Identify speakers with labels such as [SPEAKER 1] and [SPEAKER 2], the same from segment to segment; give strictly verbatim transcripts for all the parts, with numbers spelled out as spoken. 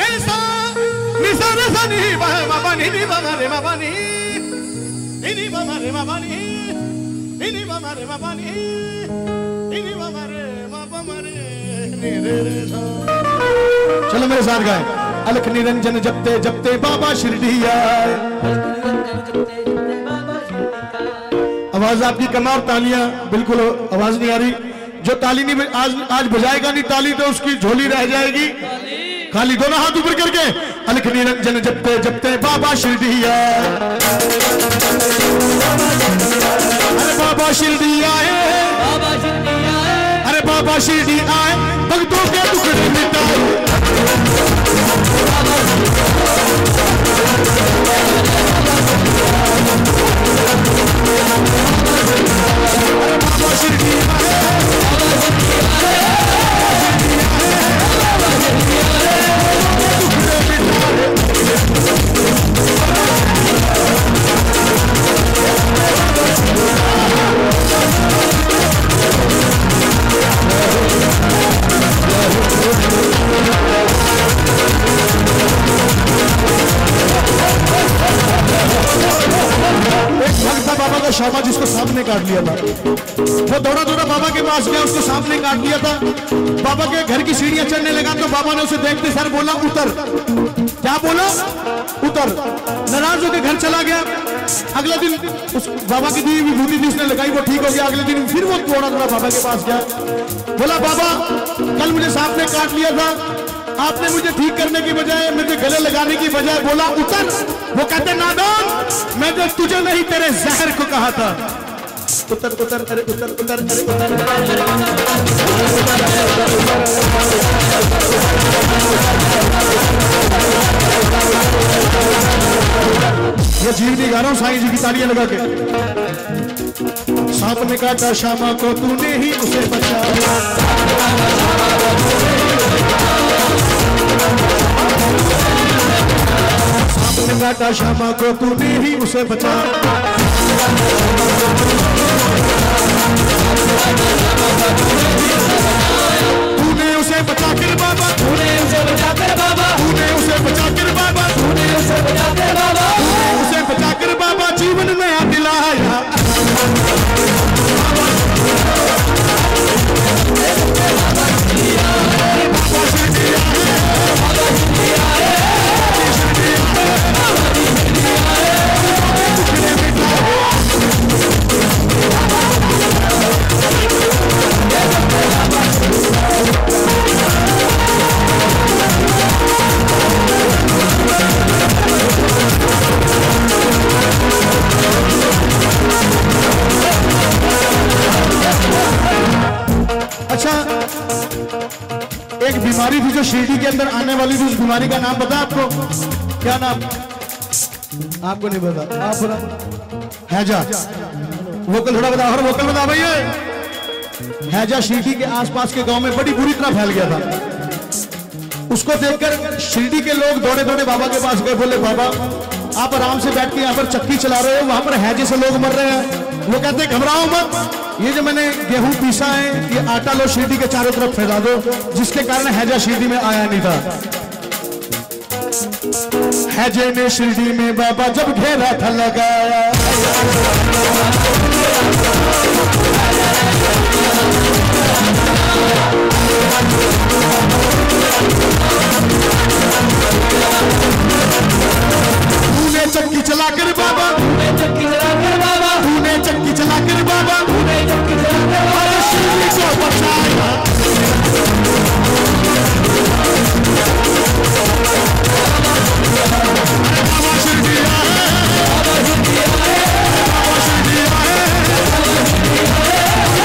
[SPEAKER 1] ऐसा निसर सनी बाबा नी नी बाबा रे बाबा नी नी बाबा रे बाबा नी नी बाबा रे बाबा नी नी बाबा रे बाबा रे नी रे रे। चलो मेरे साथ गाएं। अलख निरंजन जपते जपते बाबा शिरडी आए। आवाज आपकी कम और तालियां बिल्कुल आवाज नहीं आ रही। जो ताली नहीं आज आज बजाएगा नहीं ताली तो उसकी झोली रह जाएगी खाली। दोनों हाथ ऊपर करके अलख निरंजन जपते जपते बाबा शिरडी आए। अरे बाबा शिरडी आए, अरे बाबा शिरडी आए, भक्तों के टुकड़े मिटाए। बाबा शिरडी आए, बाबा का शौमा जिसको सांप ने काट लिया था, वो दौड़ा दौड़ा बाबा के पास गया, उसको सांप ने काट लिया था। बाबा के घर की सीढ़ियां चढ़ने लगा तो बाबा ने उसे देखते सर बोला उतर। क्या बोला? उतर। नाराज होकर घर चला गया। अगले दिन उस बाबा की दी विभूति थी उसने लगाई, वो ठीक हो गया। अगले दिन फिर वो दौड़ा दौड़ा बाबा के पास गया, बोला बाबा कल मुझे सांप ने काट लिया था, आपने मुझे ठीक करने की बजाय मुझे गले लगाने की बजाय बोला उतर। वो कहते नादान, मैं तो तुझे नहीं तेरे जहर को कहा था। उतर उतर अरे उतर उतर अरे उतर। ये जीवनी गा रहा हूं साईं जी की तालियां लगा के। सांप ने काटा श्यामा को, तूने ही उसे बचाया। सांप ने काटा श्यामा को, तूने ही उसे बचाया। तूने उसे बचा कर बाबा, तूने उसे बचा कर बाबा, तूने उसे बचा कर बाबा, तूने उसे बचा कर बाबा, तूने उसे बचा कर बाबा जीवन नया दिलाया। अच्छा, एक बीमारी थी जो शिरडी के अंदर आने वाली थी, उस बीमारी का नाम पता आपको? क्या नाम? आपको नहीं पता? आप बोला हैजा। वोकल थोड़ा बताओ, हर वोकल बताओ भैया। हैजा शिरडी के आसपास के गांव में बड़ी बुरी तरह फैल गया था। उसको देखकर शिरडी के लोग दौड़े दौड़े बाबा के पास गए, बोले बाबा आप आराम से बैठ के यहाँ पर चक्की चला रहे हो, वहां पर हैजे से लोग मर रहे हैं। वो कहते घबराओ मत, ये जो मैंने गेहूं पीसा है ये आटा लो शिरडी के चारों तरफ फैला दो, जिसके कारण हैजा शिरडी में आया नहीं था। हैजे ने शिरडी में बाबा जब घेरा था लगाया, तूने चक्की चलाकर बाबा, तूने चक्की चलाकर बाबा, तूने चक्की चलाकर बाबा, तूने चक्की चलाकर बाबा शिरडी को बचाया। बाबा शिरडी आए, बाबा शिरडी आए, बाबा शिरडी आए, बाबा शिरडी आए।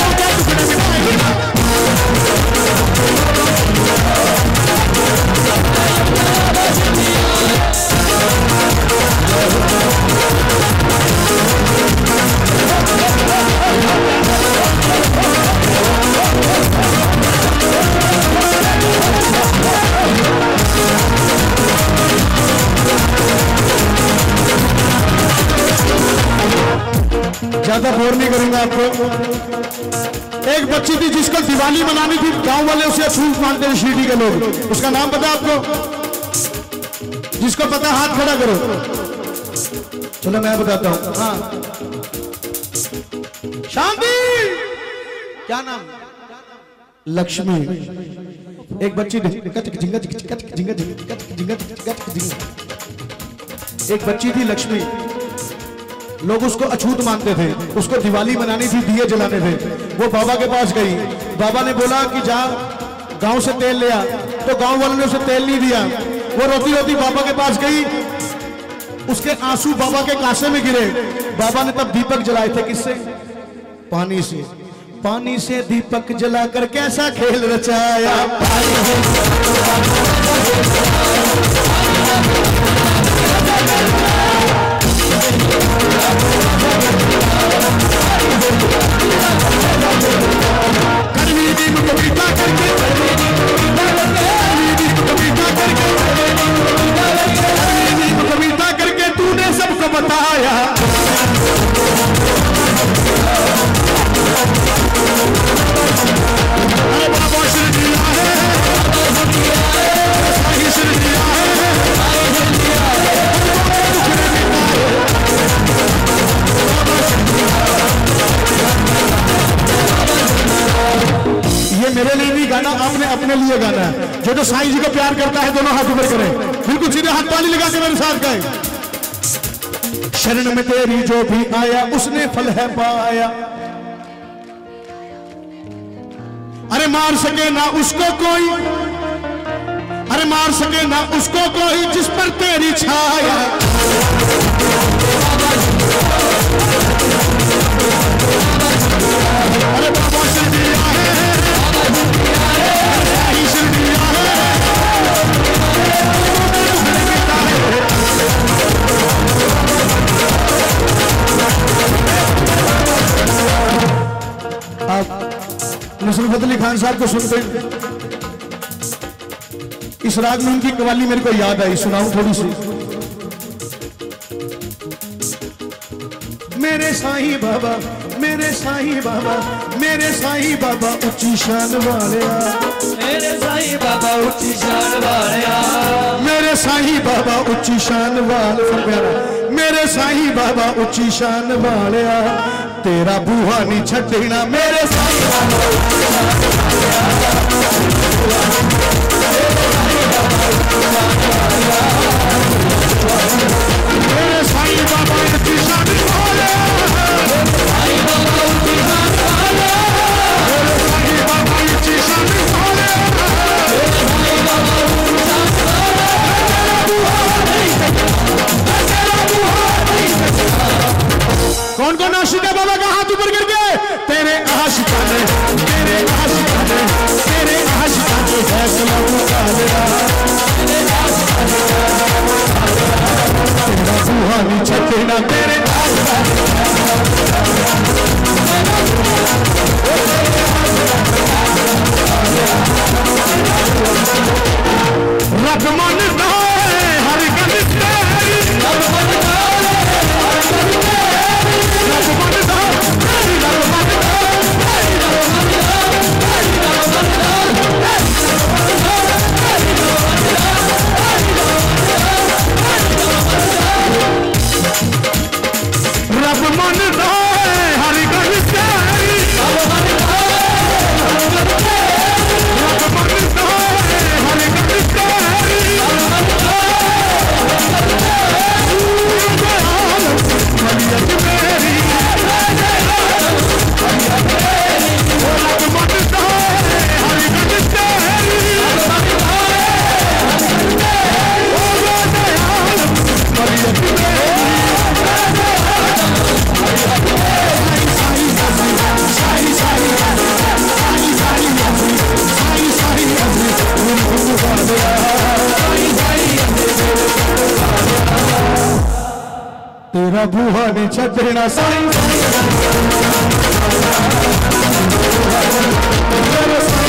[SPEAKER 1] ज्यादा बोर नहीं करूंगा आपको। एक बच्ची थी जिसको दिवाली मनानी थी, गांव वाले उसे अछूत मानते थे शिरडी के लोग। उसका नाम पता आपको? जिसको पता हाथ खड़ा करो। चलो मैं बताता हूं। हाँ शांति। क्या नाम? लक्ष्मी। एक बच्ची एक बच्ची थी लक्ष्मी। लोग उसको अछूत मानते थे, उसको दिवाली मनानी थी, दिए जलाने थे। वो बाबा के पास गई, बाबा ने बोला कि जा गांव से तेल ले आ, तो गांव वालों ने उसे तेल नहीं दिया। वो रोती रोती बाबा के पास गई, उसके आंसू बाबा के कासे में गिरे। बाबा ने तब दीपक जलाए थे, किससे? पानी से। पानी से दीपक जलाकर कैसा खेल रचाया। कविता करके तूने सबको बताया। अरे बाबा श्री दिया है, साईं श्री दिया है। ये मेरे लिए नहीं गाना, आपने अपने लिए गाना है। जो जो साईं जी को प्यार करता है दोनों हाथ ऊपर करें, बिल्कुल सीधे हाथ ताली लगा के मेरे साथ गाएं। शरण में तेरी जो भी आया उसने फल है पाया। अरे मार सके ना उसको कोई, अरे मार सके ना उसको कोई जिस पर तेरी छाया। अरे बाबा श्री दिया है, साईं श्री दिया है। आप नुसरत अली खान साहब को सुनते हैं। इस राग में उनकी कव्वाली मेरे को याद आई, सुनाऊं थोड़ी सी। मेरे साईं बाबा, मेरे साईं बाबा, मेरे साईं बाबा उच्ची शान वालिया।
[SPEAKER 2] मेरे साईं बाबा उच्ची शान वालिया।
[SPEAKER 1] मेरे साईं बाबा उच्ची शान वालिया। मेरे साईं बाबा उच्ची शान वालिया। तेरा बूहा नहीं छड़ना मेरे साईं बाबा उच्ची शान मेरे साईं बाबा उच्ची शान वालिया। साईं बाबा उच्ची शान वालिया। मेरे साईं बाबा उच्ची शान वालिया। साईं बाबा उच्ची शान वालिया। कौन कौन आशिक है बाबा का हाथ ऊपर करके? तेरे आशिका ने, तेरे आशिका ने, तेरे आशिका ने फैसला उतारा। तेरा बूहा नहीं छड़ना मेरे आशिका ने। रब मनता है हर गल तेरी, रब मनता है हर गल तेरी, रब मनता है, रब मनता है, रब मनता है, रब मनता है, रब मनता है हर गल तेरी, रब मनता है हर गल तेरी, रब मनता है हर गल तेरी, रब मनता है मेरी तेरा बूहा नहीं छड़ना साईं।